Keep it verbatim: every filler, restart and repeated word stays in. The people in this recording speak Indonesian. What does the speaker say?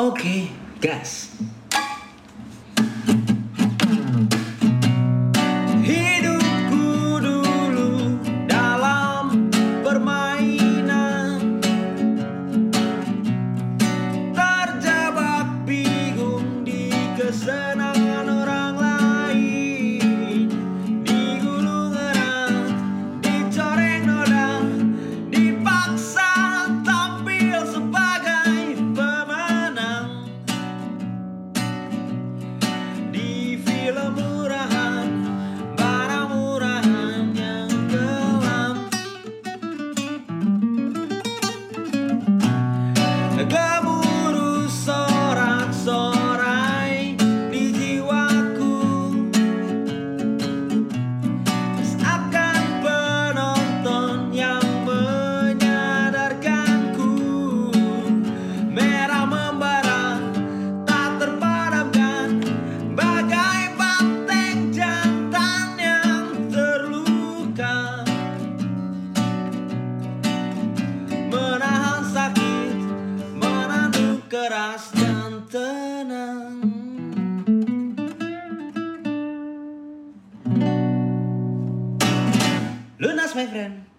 Oke, gas. Hidupku dulu dalam permainan, terjebak bingung di kesenangan orang lain, digulung erat, dicoreng noda, dipaksa tampil sebagai pemenang di film murahan, barang murahan yang kelam. Gemuruh sorak-sorai di jiwaku, seakan penonton yang menyadarkanku. Merah membara tak terpadamkan, bagai banteng jantan yang terluka, menahan sakit, menanduk keras dan tenang. Lunas, my friend.